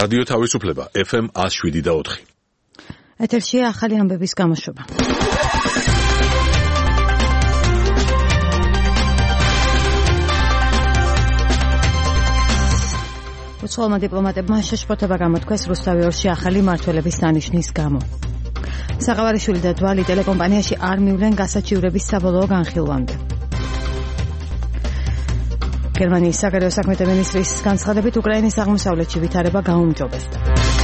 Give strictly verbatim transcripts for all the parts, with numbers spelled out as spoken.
რადიო თავისუფლება ეფ ემ one oh seven და four. ეთერშია ახალი ამბების გამოშვება. უცხოელმა დიპლომატებმა შეშფოთება გამოთქვეს რუსთავი ორში ახალი მმართველების დანიშვნის გამო. საყავარიშვილი და დვალი ტელეკომპანიაში არ მივლენ გასაჩივრების საბოლოო განხილვამდე. გერმანიის საგარეო საქმეთა მინისტრის განცხადებით უკრაინის აღმოსავლეთში ვითარება გაუმჯობესდა.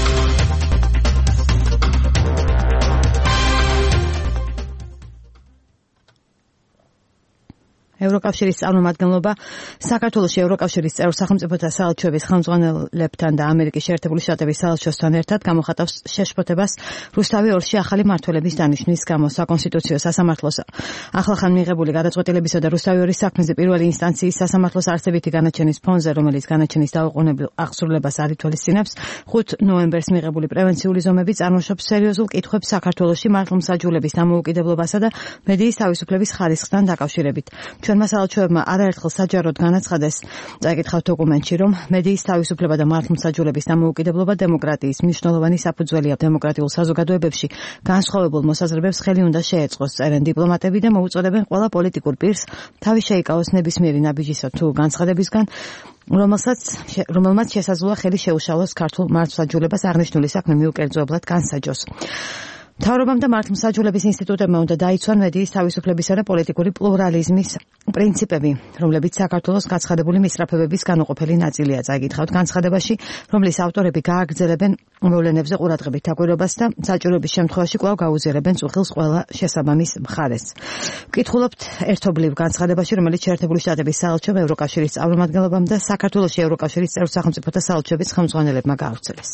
ევროკავშირის წარმომადგენლობა საქართველოში ევროკავშირის წევრ სახელმწიფოთა საელჩოების ხელმძღვანელებთან და ამერიკის შეერთებული შტატების საელჩოსთან ერთად გამოხატავს შეშფოთებას რუსთავი ორში ახალი მმართველების დანიშვნის გამო. საკონსტიტუციო სასამართლოს ახლახან მიღებული გადაწყვეტილებისა და რუსთავი ორის საქმეზე პირველი ინსტანციის სასამართლოს არცებითი განაჩენის ფონზე, რომელიც განაჩენის დაუყოვნებელ აღსრულებას არ ითვალისწინებს, ხუთ ნოემბერს მიღებული პრევენციული ზომები წარმოშობს სერიოზულ კითხვებს საქართველოში მართლმსაჯულების დამოუკიდებლობასა და მედიის თავისუფლების ხარისხთან დაკავშირებით. ჩვენმა საელჩოებმა არაერთხელ საჯაროდ განაცხადეს, წაიკითხავთ დოკუმენტში, რომ მედიის თავისუფლება და მართლმსაჯულების დამოუკიდებლობა დემოკრატიის მნიშვნელოვანი საფუძველია. დემოკრატიულ საზოგადოებებში განსხვავებულ მოსაზრებებს ხელი უნდა შეეწყოს, წერენ დიპლომატები და მოუწოდებენ ყველა პოლიტიკურ პირს თავი შეიკავოს ნებისმიერი ნაბიჯისა თუ განცხადებისგან, რომელსაც რომელმაც შესაძლოა ხელი შეუშალოს ქართულ მართლმსაჯულებას აღნიშნული საქმე მიუკერძოებლად განსაჯოს. მთავრობამ და მართლმსაჯულების ინსტიტუტებმა უნდა დაიცვან მედიის თავისუფლებისა და პოლიტიკური პლურალიზმის პრინციპები, რომლებიც საქართველოს გაცხადებული მისწრაფებების განუყოფელი ნაწილია. წაიკითხავთ განცხადებაში, რომლის ავტორები გააგრძელებენ მოვლენებზე ყურადღებით დაკვირვებას და საჭიროების შემთხვევაში კვლავ გაუზიარებენ წუხილს ყველა შესაბამის მხარეს. ვკითხულობთ ერთობლივ განცხადებაში, რომელიც შეერთებული შტატების საელჩომ, ევროკავშირის წარმომადგენლობამ და საქართველოში ევროკავშირის წევრ სახელმწიფოთა საელჩოების ხელმძღვანელებმა გაავრცელეს.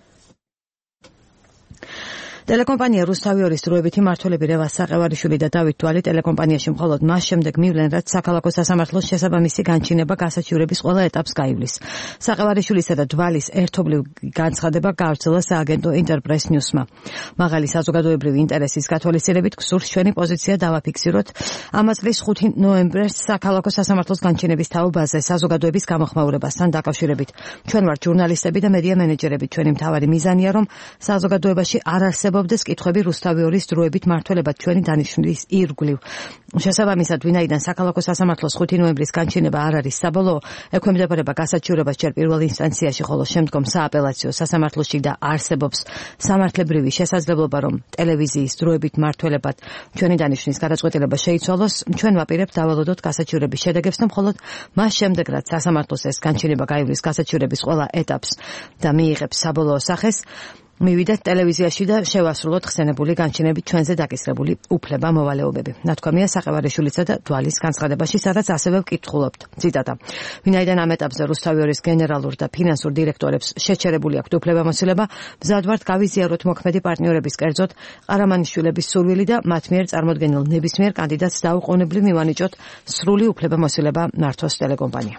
ტელეკომპანია რუსთავი ორის დროებითი მმართველები რევაზ საყევარიშვილი და დავით დვალი ტელეკომპანიაში მხოლოდ მას შემდეგ მივლენ, რაც საქალაქო სასამართლოს შესაბამისი განჩინება გასაჩივრების ყველა ეტაპს გაივლის. საყევარიშვილისა და დვალის ერთობლივ განცხადება გაავრცელა სააგენტო ინტერპრეს ნიუსმა. მაღალი საზოგადოებრივი ინტერესის გათვალისწინებით გსურს ჩვენი პოზიცია დავაფიქსიროთ ამას წლის ხუთი ნოემბერს საქალაქო სასამართლოს განჩინების თაობაზე საზოგადოების გამოხმაურებასთან დაკავშირებით. ჩვენ ვართ ჟურნალისტები და მედია მენეჯერები. ჩვენი მთავარი მიზანია, რომ საზოგადოებაში არ არსებობს ობდეს კითხვები რუსთავი ორის დროებით მმართველებად ჩვენი დანიშვნის ირგვლივ. შესაბამისად, ვინაიდან საქალაქო სასამართლოს ხუთი ნოემბრის განჩინება არ არის საბოლოო, ექვემდებარება გასაჩივრებას ჯერ პირველ ინსტანციაში, ხოლო შემდგომ სააპელაციო სასამართლოში და არსებობს სამართლებრივი შესაძლებლობა, რომ ტელევიზიის დროებით მმართველებად ჩვენი დანიშვნის გადაწყვეტილება შეიცვალოს, ჩვენ ვაპირებთ დავალოდოთ გასაჩივრების შედეგებს და მხოლოდ მას შემდეგ, რაც სასამართლოს ეს განჩინება გაივლის გასაჩივრების ყველა ეტაპს და მიიღებს საბოლოო სახეს, მივიდეთ ტელევიზიაში და შევასრულოთ ხსენებული განჩინებით ჩვენზე დაკისრებული უფლება-მოვალეობები. ნათქვამია საყევარიშვილისა და დვალის განცხადებაში, სადაც ასევე ვკითხულობთ. ციტატა. ვინაიდან ამ ეტაპზე რუსთავი ორის გენერალურ და ფინანსურ დირექტორებს შეჩერებული აქვთ უფლება-მოსილება, მზად ვართ გავიზიაროთ მოქმედი პარტნიორების, კერძოდ ყარამანიშვილების სურვილი და მათ მიერ წარმოდგენილ ნებისმიერ კანდიდატს დაუყოვნებლივ მივანიჭოთ სრული უფლება-მოსილება მართოს ტელეკომპანია.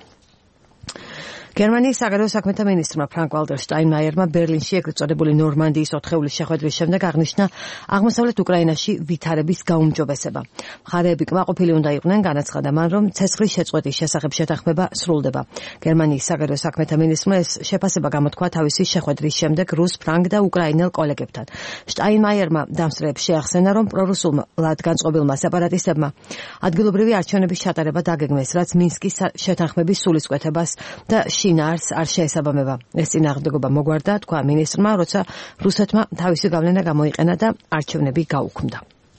გერმანიის საგარეო საქმეთა მინისტრმა ფრანკ-ვალტერ შტაინმაიერმა ბერლინში ეგრეთ წოდებული ნორმანდიის ოთხეულის შეხვედრის შემდეგ აღნიშნა აღმოსავლეთ უკრაინაში ვითარების გაუმჯობესება. მხარეები კმაყოფილი უნდა იყვნენ, განაცხადა მან, რომ ცეცხლის შეწყვეტის შესახებ შეთანხმება სრულდება. გერმანიის საგარეო საქმეთა მინისტრმა ეს შეფასება გამოთქვა თავისი შეხვედრის შემდეგ რუს, ფრანგ და უკრაინელ კოლეგებთან. შტაინმაიერმა დამსწრეებს შეახსენა, რომ პრორუსულად განწყობილმა სეპარატისტებმა ადგილობრივი არჩევნების ჩატარება დაგეგმეს, რაც მინსკის შეთანხმების სულისკვეთებას და შინაარს არ შეესაბამება. ეს წინააღმდეგობა მოგვარდა, თქვა მინისტრმა, როცა რუსეთმა თავისი გავლენა გამოიყენა და არჩევნები გაუქმდა.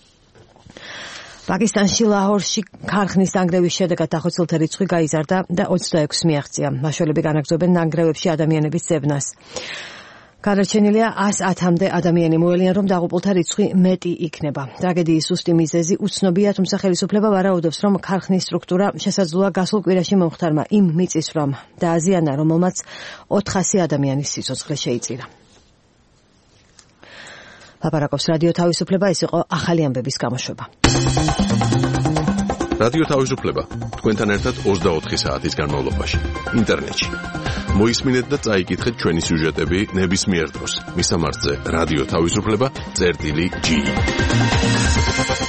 პაკისტანში ლაჰორში ქარხნის ნანგრევის შედეგად დახოცილთა რიცხვი გაიზარდა და ოცდაექვსს მიაღწია. მაშველები განაგრძობენ ნანგრევებში ადამიანების ძებნას. გადარჩენილია ასამდე ადამიანი, მოელიან, რომ დაღუპულთა რიცხვი მეტი იქნება. ტრაგედიის ზუსტი მიზეზი უცნობია, თუმცა ხელისუფლება ვარაუდობს, რომ ქარხნის სტრუქტურა შესაძლოა გასულ კვირაში მომხდარმა იმ მიწისძვრამ დააზიანა, რომელმაც ოთხასი ადამიანის სიცოცხლე შეიწირა. ლაპარაკობს რადიო თავისუფლება, ეს იყო ახალი ამბების გამოშვება. რადიო თავისუფლება თქვენთან ერთად ოცდაოთხი საათის განმავლობაში ინტერნეტში. მოისმინეთ და წაიკითხეთ ჩვენი სიუჟეტები ნებისმიერ დროს. მისამართზე რადიო თავისუფლება წერტილი ჯი.